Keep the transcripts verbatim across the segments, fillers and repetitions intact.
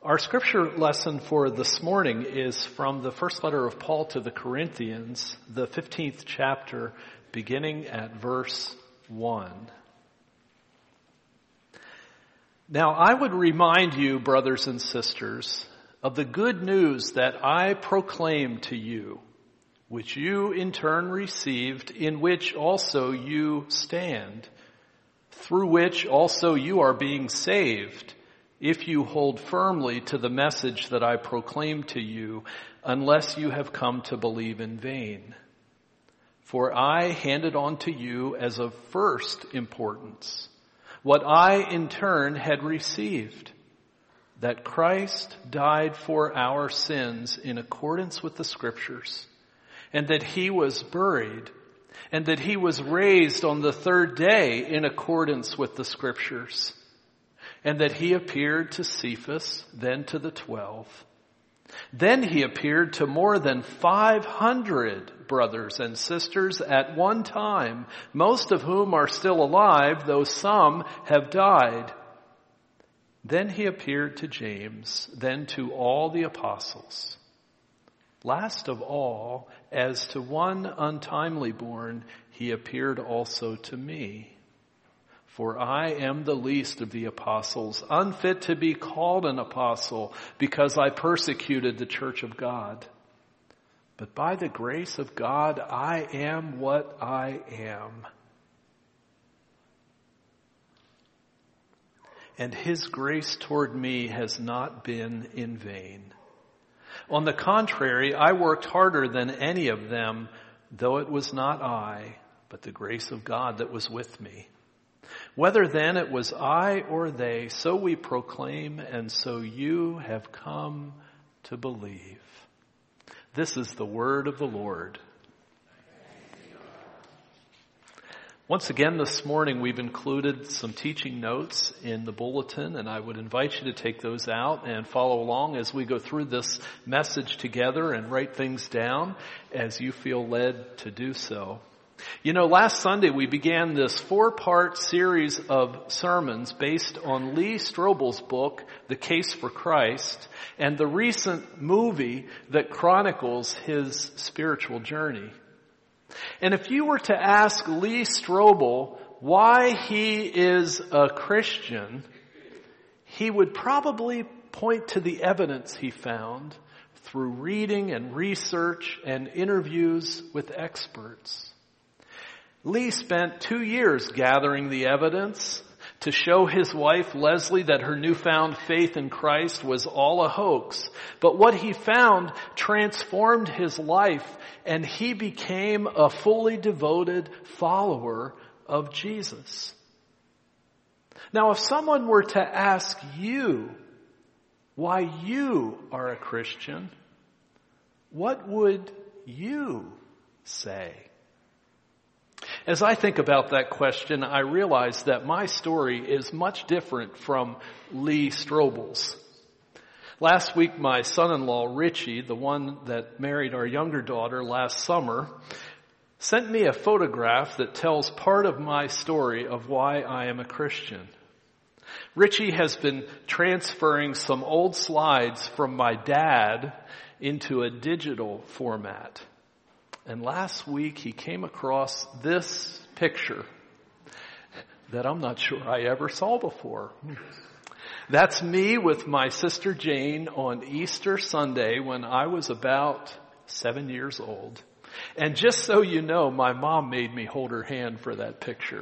Our scripture lesson for this morning is from the first letter of Paul to the Corinthians, the fifteenth chapter, beginning at verse one. Now I would remind you, brothers and sisters, of the good news that I proclaimed to you, which you in turn received, in which also you stand, through which also you are being saved, if you hold firmly to the message that I proclaimed to you, unless you have come to believe in vain. For I handed on to you as of first importance what I in turn had received, that Christ died for our sins in accordance with the Scriptures, and that he was buried, and that he was raised on the third day in accordance with the Scriptures, and that he appeared to Cephas, then to the twelve. Then he appeared to more than five hundred brothers and sisters at one time, most of whom are still alive, though some have died. Then he appeared to James, then to all the apostles. Last of all, as to one untimely born, he appeared also to me. For I am the least of the apostles, unfit to be called an apostle, because I persecuted the church of God. But by the grace of God, I am what I am. And his grace toward me has not been in vain. On the contrary, I worked harder than any of them, though it was not I, but the grace of God that was with me. Whether then it was I or they, so we proclaim, and so you have come to believe. This is the word of the Lord. Once again this morning we've included some teaching notes in the bulletin, and I would invite you to take those out and follow along as we go through this message together and write things down as you feel led to do so. You know, last Sunday we began this four-part series of sermons based on Lee Strobel's book, The Case for Christ, and the recent movie that chronicles his spiritual journey. And if you were to ask Lee Strobel why he is a Christian, he would probably point to the evidence he found through reading and research and interviews with experts. Lee spent two years gathering the evidence to show his wife Leslie that her newfound faith in Christ was all a hoax. But what he found transformed his life, and he became a fully devoted follower of Jesus. Now, if someone were to ask you why you are a Christian, what would you say? As I think about that question, I realize that my story is much different from Lee Strobel's. Last week, my son-in-law, Richie, the one that married our younger daughter last summer, sent me a photograph that tells part of my story of why I am a Christian. Richie has been transferring some old slides from my dad into a digital format. And last week he came across this picture that I'm not sure I ever saw before. That's me with my sister Jane on Easter Sunday when I was about seven years old. And just so you know, my mom made me hold her hand for that picture.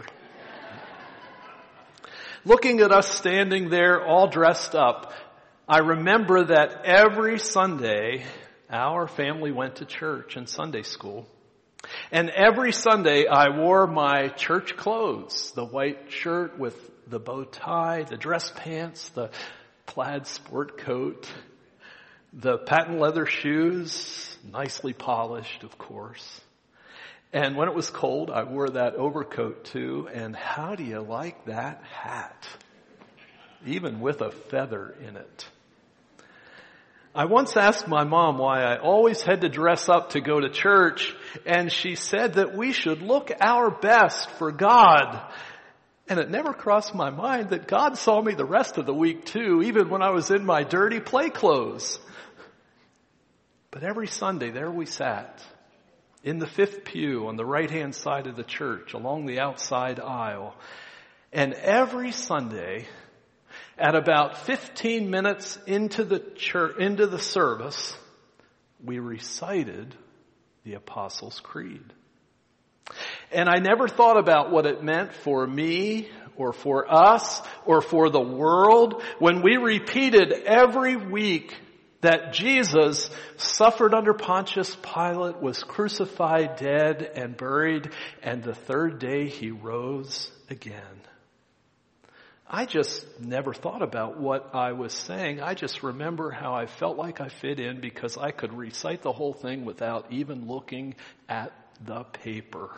Looking at us standing there all dressed up, I remember that every Sunday our family went to church and Sunday school. And every Sunday I wore my church clothes, the white shirt with the bow tie, the dress pants, the plaid sport coat, the patent leather shoes, nicely polished, of course. And when it was cold, I wore that overcoat too. And how do you like that hat? Even with a feather in it. I once asked my mom why I always had to dress up to go to church, and she said that we should look our best for God. And it never crossed my mind that God saw me the rest of the week too, even when I was in my dirty play clothes. But every Sunday, there we sat in the fifth pew on the right-hand side of the church along the outside aisle. And every Sunday, at about fifteen minutes into the church, into the service, we recited the Apostles' Creed. And I never thought about what it meant for me or for us or for the world when we repeated every week that Jesus suffered under Pontius Pilate, was crucified, dead, and buried, and the third day he rose again. I just never thought about what I was saying. I just remember how I felt like I fit in because I could recite the whole thing without even looking at the paper.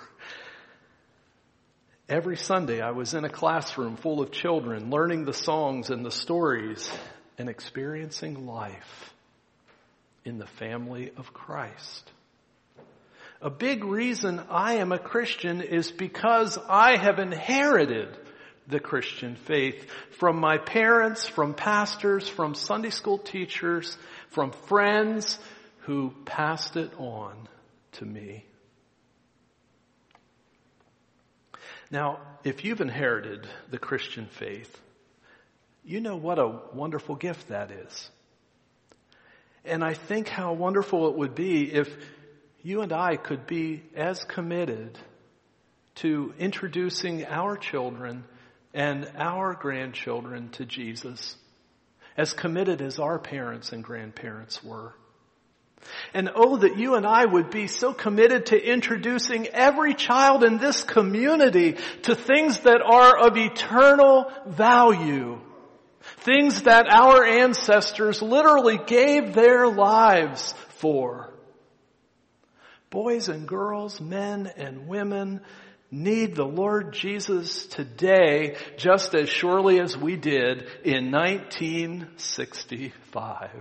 Every Sunday I was in a classroom full of children, learning the songs and the stories and experiencing life in the family of Christ. A big reason I am a Christian is because I have inherited the Christian faith from my parents, from pastors, from Sunday school teachers, from friends who passed it on to me. Now, if you've inherited the Christian faith, you know what a wonderful gift that is. And I think how wonderful it would be if you and I could be as committed to introducing our children and our grandchildren to Jesus, as committed as our parents and grandparents were. And oh, that you and I would be so committed to introducing every child in this community to things that are of eternal value. Things that our ancestors literally gave their lives for. Boys and girls, men and women need the Lord Jesus today just as surely as we did in nineteen sixty-five.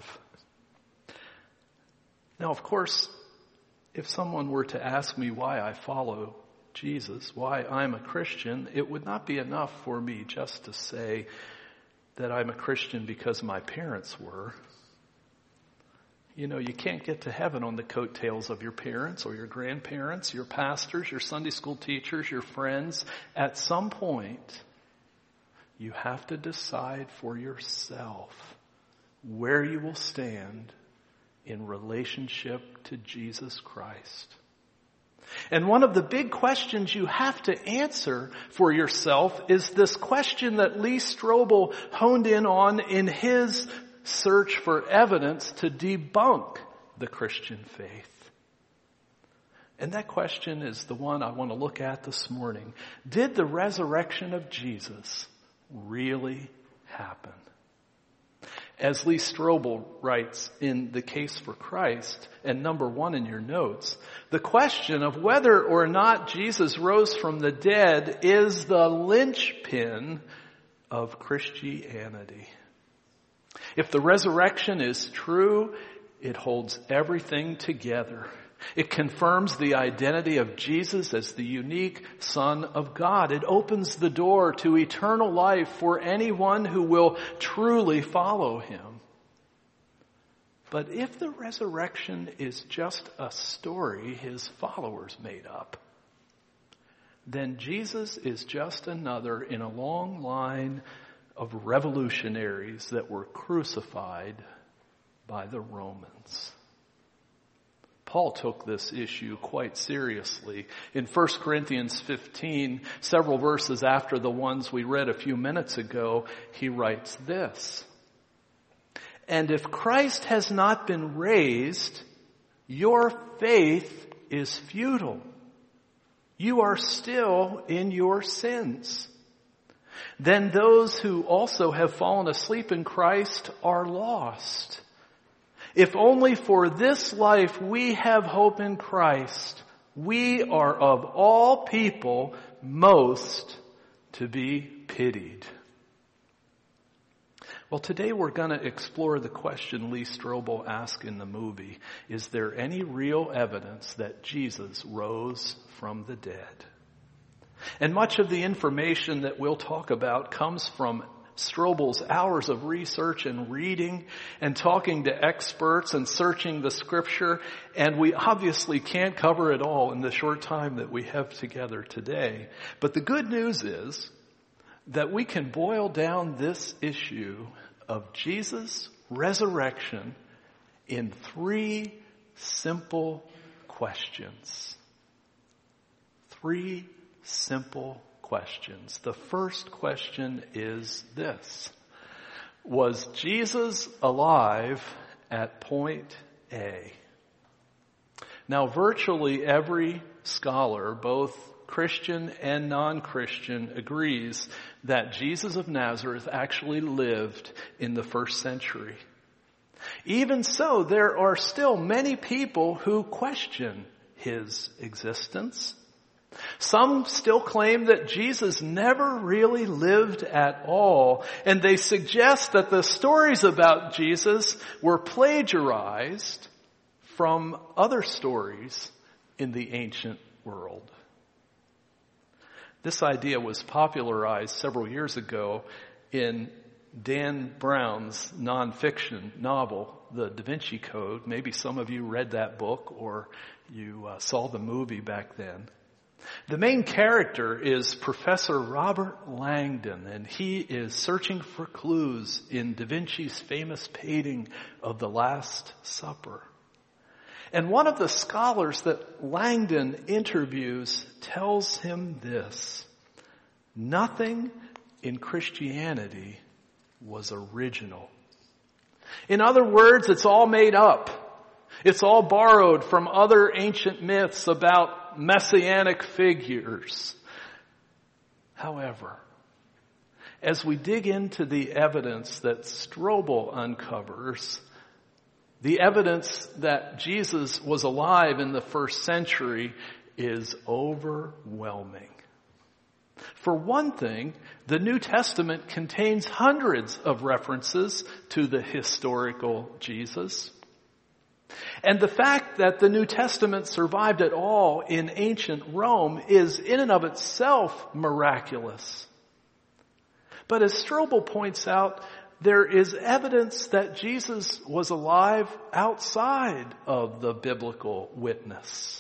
Now, of course, if someone were to ask me why I follow Jesus, why I'm a Christian, it would not be enough for me just to say that I'm a Christian because my parents were. You know, you can't get to heaven on the coattails of your parents or your grandparents, your pastors, your Sunday school teachers, your friends. At some point, you have to decide for yourself where you will stand in relationship to Jesus Christ. And one of the big questions you have to answer for yourself is this question that Lee Strobel honed in on in his search for evidence to debunk the Christian faith. And that question is the one I want to look at this morning. Did the resurrection of Jesus really happen? As Lee Strobel writes in The Case for Christ, and number one in your notes, the question of whether or not Jesus rose from the dead is the linchpin of Christianity. If the resurrection is true, it holds everything together. It confirms the identity of Jesus as the unique Son of God. It opens the door to eternal life for anyone who will truly follow him. But if the resurrection is just a story his followers made up, then Jesus is just another in a long line of revolutionaries that were crucified by the Romans. Paul took this issue quite seriously. In First Corinthians fifteen, several verses after the ones we read a few minutes ago, he writes this: "And if Christ has not been raised, your faith is futile. You are still in your sins. Then those who also have fallen asleep in Christ are lost. If only for this life we have hope in Christ, we are of all people most to be pitied." Well, today we're going to explore the question Lee Strobel asked in the movie, is there any real evidence that Jesus rose from the dead? And much of the information that we'll talk about comes from Strobel's hours of research and reading and talking to experts and searching the scripture. And we obviously can't cover it all in the short time that we have together today. But the good news is that we can boil down this issue of Jesus' resurrection in three simple questions. Three simple questions. The first question is this: was Jesus alive at point A? Now, virtually every scholar, both Christian and non-Christian, agrees that Jesus of Nazareth actually lived in the first century. Even so, there are still many people who question his existence. Some still claim that Jesus never really lived at all, and they suggest that the stories about Jesus were plagiarized from other stories in the ancient world. This idea was popularized several years ago in Dan Brown's nonfiction novel, The Da Vinci Code. Maybe some of you read that book or you uh, saw the movie back then. The main character is Professor Robert Langdon, and he is searching for clues in Da Vinci's famous painting of the Last Supper. And one of the scholars that Langdon interviews tells him this: nothing in Christianity was original. In other words, it's all made up. It's all borrowed from other ancient myths about messianic figures. However, as we dig into the evidence that Strobel uncovers, the evidence that Jesus was alive in the first century is overwhelming. For one thing, the New Testament contains hundreds of references to the historical Jesus. And the fact that the New Testament survived at all in ancient Rome is in and of itself miraculous. But as Strobel points out, there is evidence that Jesus was alive outside of the biblical witness.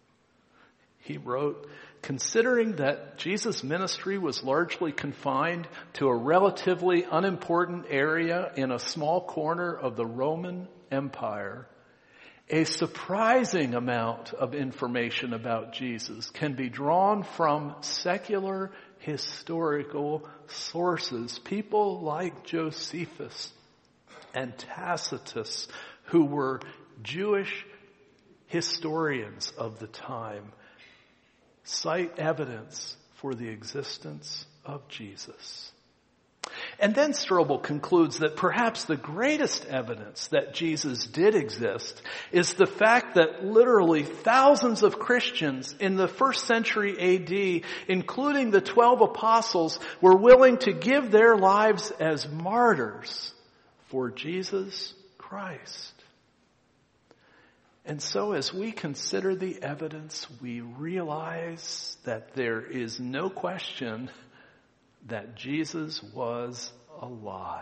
He wrote, considering that Jesus' ministry was largely confined to a relatively unimportant area in a small corner of the Roman Empire, a surprising amount of information about Jesus can be drawn from secular historical sources. People like Josephus and Tacitus, who were Jewish historians of the time, cite evidence for the existence of Jesus. And then Strobel concludes that perhaps the greatest evidence that Jesus did exist is the fact that literally thousands of Christians in the first century A D, including the twelve apostles, were willing to give their lives as martyrs for Jesus Christ. And so as we consider the evidence, we realize that there is no question that Jesus was alive.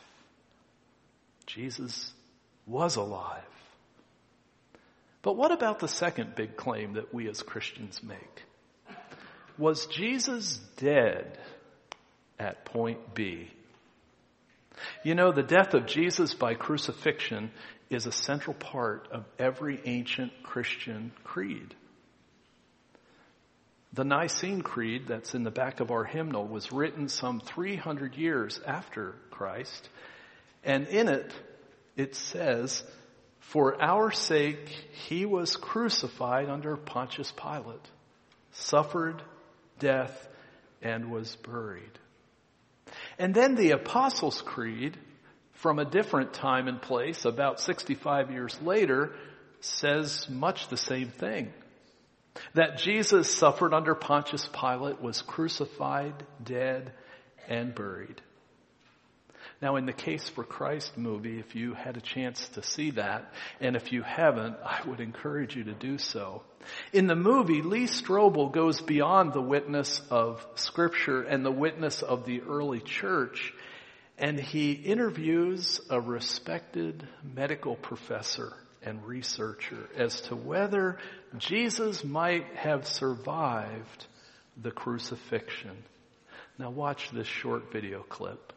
Jesus was alive. But what about the second big claim that we as Christians make? Was Jesus dead at point B? You know, the death of Jesus by crucifixion is a central part of every ancient Christian creed. The Nicene Creed that's in the back of our hymnal was written some three hundred years after Christ. And in it, it says, for our sake, he was crucified under Pontius Pilate, suffered death, and was buried. And then the Apostles' Creed, from a different time and place, about sixty-five years later, says much the same thing. That Jesus suffered under Pontius Pilate, was crucified, dead, and buried. Now, in the Case for Christ movie, if you had a chance to see that, and if you haven't, I would encourage you to do so. In the movie, Lee Strobel goes beyond the witness of Scripture and the witness of the early church, and he interviews a respected medical professor and researcher as to whether Jesus might have survived the crucifixion. Now watch this short video clip.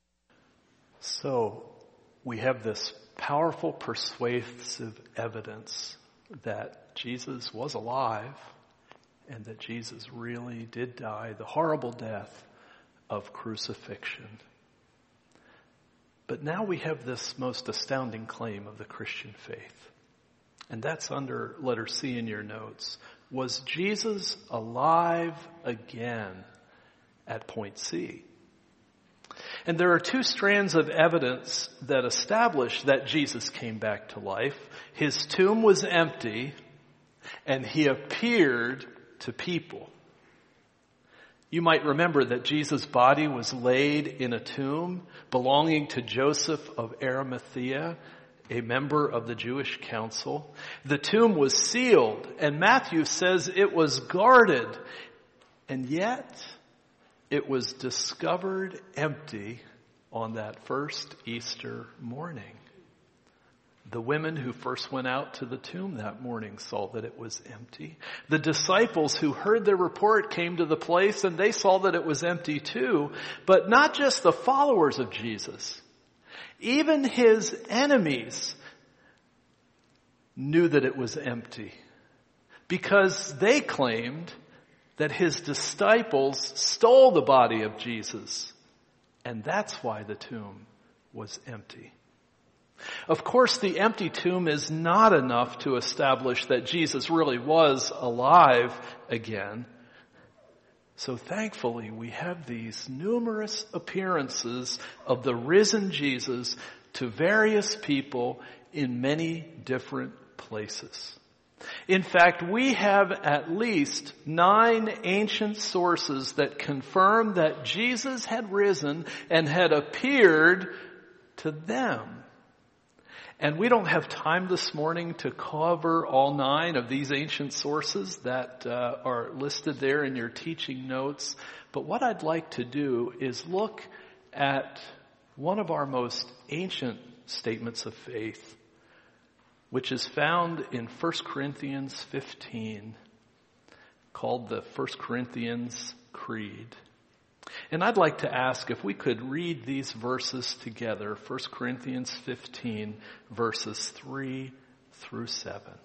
So, we have this powerful, persuasive evidence that Jesus was alive and that Jesus really did die the horrible death of crucifixion. But now we have this most astounding claim of the Christian faith. And that's under letter C in your notes. Was Jesus alive again at point C? And there are two strands of evidence that establish that Jesus came back to life. His tomb was empty, and he appeared to people. You might remember that Jesus' body was laid in a tomb belonging to Joseph of Arimathea, a member of the Jewish council. The tomb was sealed, and Matthew says it was guarded, and yet it was discovered empty on that first Easter morning. The women who first went out to the tomb that morning saw that it was empty. The disciples who heard the report came to the place and they saw that it was empty too. But not just the followers of Jesus. Even his enemies knew that it was empty because they claimed that his disciples stole the body of Jesus. And that's why the tomb was empty. Of course, the empty tomb is not enough to establish that Jesus really was alive again. So thankfully, we have these numerous appearances of the risen Jesus to various people in many different places. In fact, we have at least nine ancient sources that confirm that Jesus had risen and had appeared to them. And we don't have time this morning to cover all nine of these ancient sources that uh, are listed there in your teaching notes. But what I'd like to do is look at one of our most ancient statements of faith, which is found in First Corinthians fifteen, called the First Corinthians Creed. And I'd like to ask if we could read these verses together, First Corinthians fifteen, verses three through seven.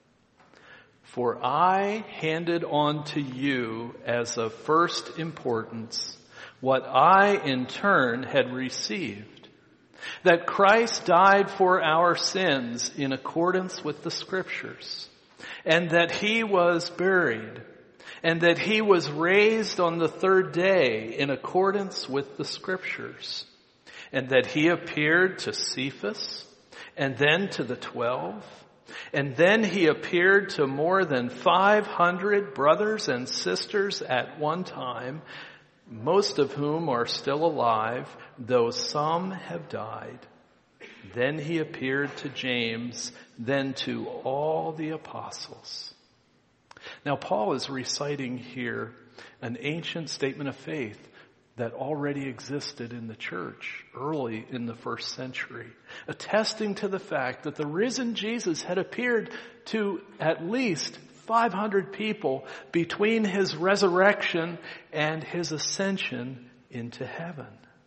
For I handed on to you as of first importance what I in turn had received, that Christ died for our sins in accordance with the Scriptures, and that he was buried, and that he was raised on the third day in accordance with the Scriptures, and that he appeared to Cephas, and then to the twelve, and then he appeared to more than five hundred brothers and sisters at one time, most of whom are still alive, though some have died. Then he appeared to James, then to all the apostles. Now, Paul is reciting here an ancient statement of faith that already existed in the church early in the first century, attesting to the fact that the risen Jesus had appeared to at least five hundred people between his resurrection and his ascension into heaven.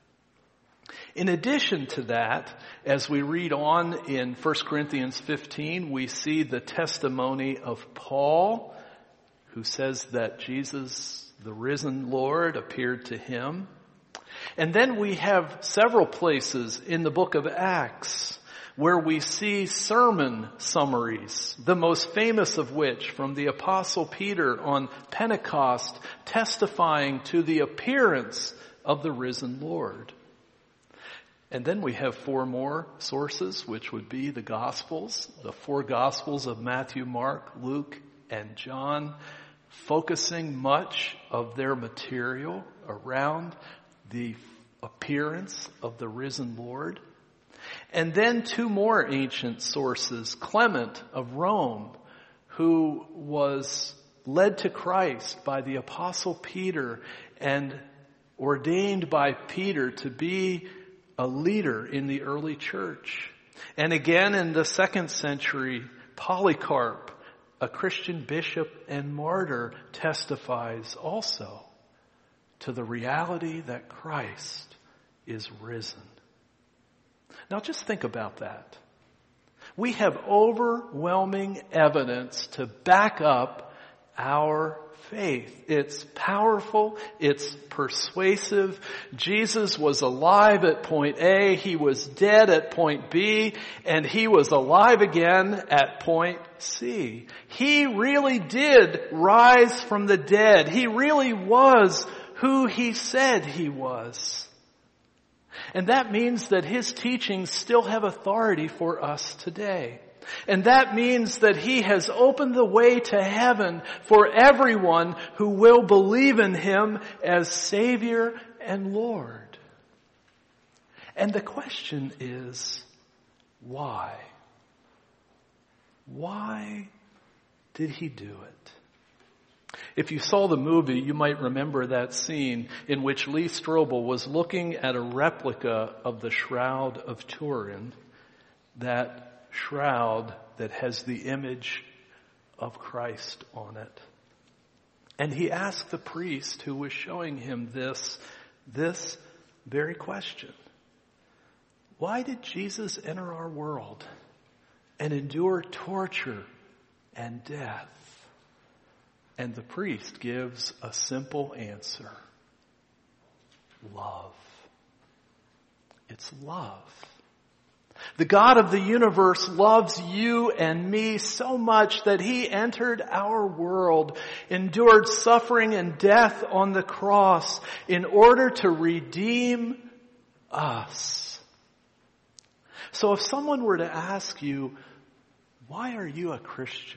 In addition to that, as we read on in First Corinthians fifteen, we see the testimony of Paul, who says that Jesus, the risen Lord, appeared to him. And then we have several places in the book of Acts where we see sermon summaries, the most famous of which from the Apostle Peter on Pentecost, testifying to the appearance of the risen Lord. And then we have four more sources, which would be the Gospels, the four Gospels of Matthew, Mark, Luke, and John, focusing much of their material around the appearance of the risen Lord. And then two more ancient sources, Clement of Rome, who was led to Christ by the Apostle Peter and ordained by Peter to be a leader in the early church. And again in the second century, Polycarp, a Christian bishop and martyr, testifies also to the reality that Christ is risen. Now just think about that. We have overwhelming evidence to back up our faith. It's powerful. It's persuasive. Jesus was alive at point A. He was dead at point B. And he was alive again at point C. He really did rise from the dead. He really was who he said he was. And that means that his teachings still have authority for us today. And that means that he has opened the way to heaven for everyone who will believe in him as Savior and Lord. And the question is, why? Why did he do it? If you saw the movie, you might remember that scene in which Lee Strobel was looking at a replica of the Shroud of Turin, that shroud that has the image of Christ on it. And he asked the priest who was showing him this, this very question. Why did Jesus enter our world and endure torture and death? And the priest gives a simple answer. Love. It's love. The God of the universe loves you and me so much that he entered our world, endured suffering and death on the cross in order to redeem us. So if someone were to ask you, why are you a Christian?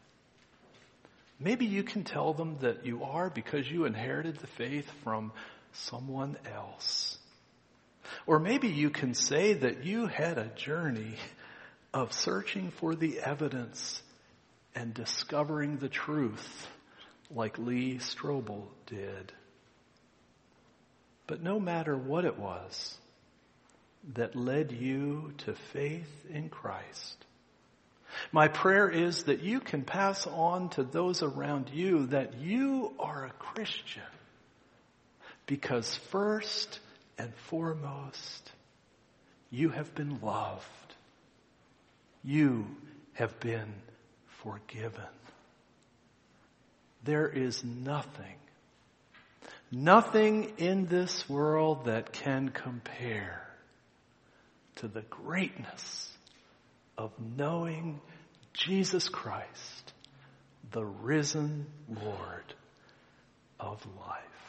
Maybe you can tell them that you are because you inherited the faith from someone else. Or maybe you can say that you had a journey of searching for the evidence and discovering the truth like Lee Strobel did. But no matter what it was that led you to faith in Christ, my prayer is that you can pass on to those around you that you are a Christian because first and foremost, you have been loved. You have been forgiven. There is nothing, nothing in this world that can compare to the greatness of knowing Jesus Christ, the risen Lord of life.